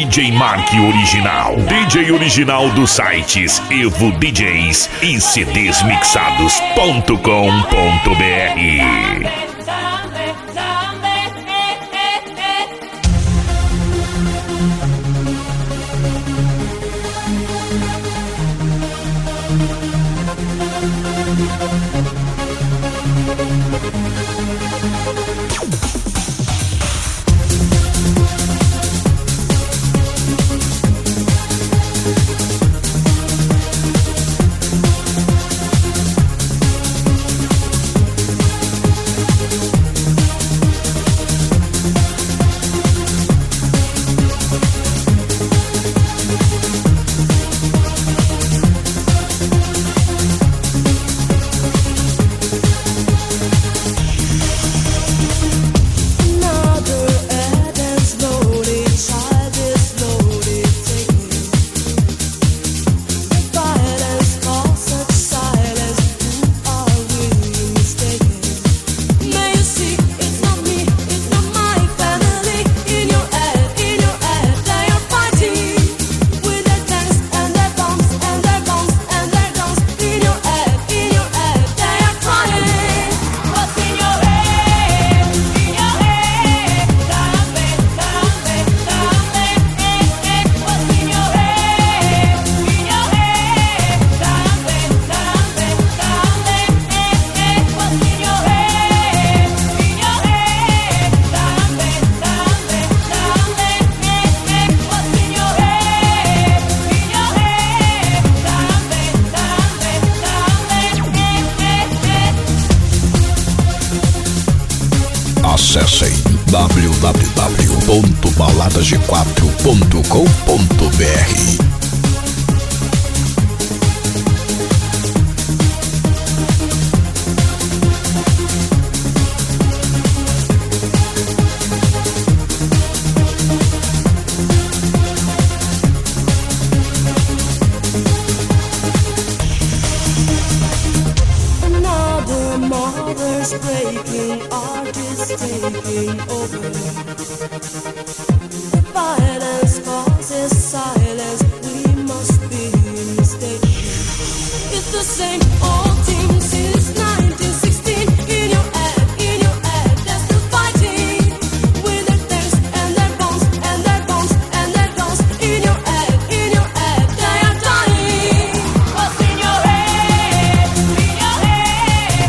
DJ Mark Original. DJ original dos sites Evo DJs e cdsmixados.com.br. Acessem www.baladasg4.com.br. Breaking, artists taking over. Violence causes silence. We must be mistaken. It's the same old team since 1916. In your head, they're still fighting with their tanks and their bombs and their bombs and their guns. In your head, they are dying. What's in your head? In your head,